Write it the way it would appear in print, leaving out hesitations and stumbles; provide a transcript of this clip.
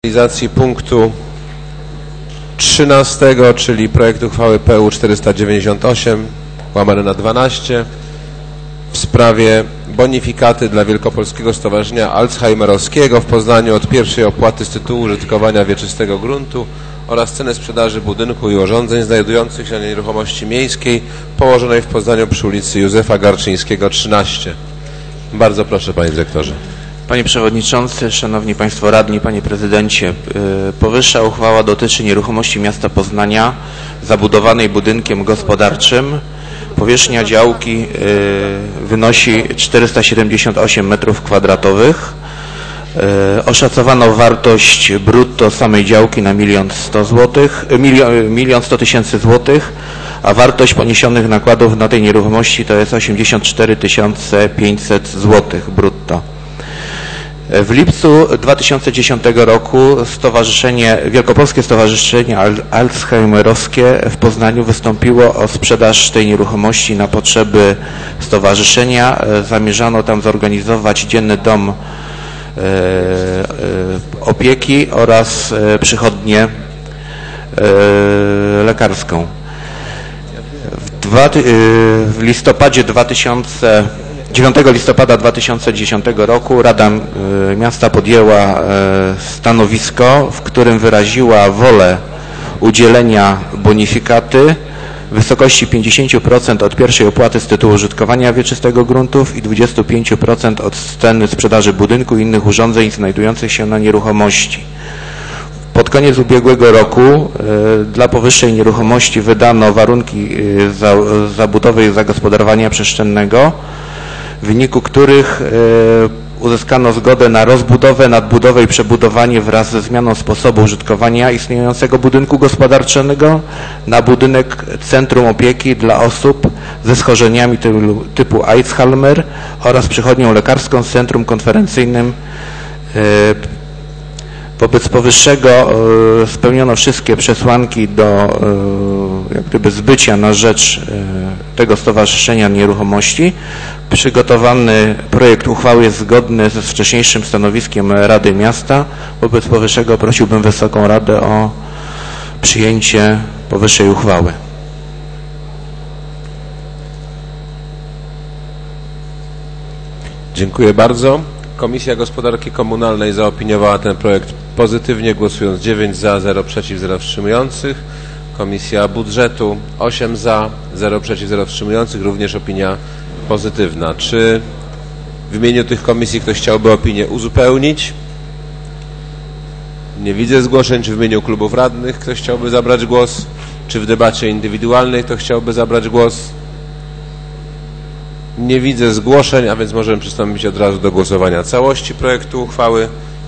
realizacji punktu 13, czyli projekt uchwały PU 498/12 w sprawie bonifikaty dla Wielkopolskiego Stowarzyszenia Alzheimerowskiego w Poznaniu od pierwszej opłaty z tytułu użytkowania wieczystego gruntu oraz ceny sprzedaży budynku i urządzeń znajdujących się na nieruchomości miejskiej położonej w Poznaniu przy ulicy Józefa Garczyńskiego 13. Bardzo proszę, panie dyrektorze. Panie Przewodniczący, Szanowni Państwo Radni, Panie Prezydencie, powyższa uchwała dotyczy nieruchomości miasta Poznania zabudowanej budynkiem gospodarczym. Powierzchnia działki wynosi 478 m2. Oszacowano wartość brutto samej działki na 1 100 tysięcy złotych, a wartość poniesionych nakładów na tej nieruchomości to jest 84 500 zł brutto. W lipcu 2010 roku Wielkopolskie Stowarzyszenie Alzheimerowskie w Poznaniu wystąpiło o sprzedaż tej nieruchomości na potrzeby stowarzyszenia. Zamierzano tam zorganizować dzienny dom opieki oraz przychodnię lekarską. W listopadzie 9 listopada 2010 roku Rada Miasta podjęła stanowisko, w którym wyraziła wolę udzielenia bonifikaty w wysokości 50% od pierwszej opłaty z tytułu użytkowania wieczystego gruntów i 25% od ceny sprzedaży budynku i innych urządzeń znajdujących się na nieruchomości. Pod koniec ubiegłego roku dla powyższej nieruchomości wydano warunki zabudowy i zagospodarowania przestrzennego, w wyniku których uzyskano zgodę na rozbudowę, nadbudowę i przebudowanie wraz ze zmianą sposobu użytkowania istniejącego budynku gospodarczego na budynek Centrum Opieki dla osób ze schorzeniami typu Alzheimer oraz przychodnią lekarską z centrum konferencyjnym. Wobec powyższego spełniono wszystkie przesłanki do jak gdyby zbycia na rzecz tego stowarzyszenia nieruchomości. Przygotowany projekt uchwały jest zgodny ze wcześniejszym stanowiskiem Rady Miasta. Wobec powyższego prosiłbym Wysoką Radę o przyjęcie powyższej uchwały. Dziękuję bardzo. Komisja Gospodarki Komunalnej zaopiniowała ten projekt pozytywnie, głosując 9 za, 0 przeciw, 0 wstrzymujących. Komisja Budżetu 8 za, 0 przeciw, 0 wstrzymujących, również opinia pozytywna. Czy w imieniu tych komisji ktoś chciałby opinię uzupełnić? Nie widzę zgłoszeń. Czy w imieniu klubów radnych ktoś chciałby zabrać głos? Czy w debacie indywidualnej ktoś chciałby zabrać głos? Nie widzę zgłoszeń, a więc możemy przystąpić od razu do głosowania całości projektu uchwały.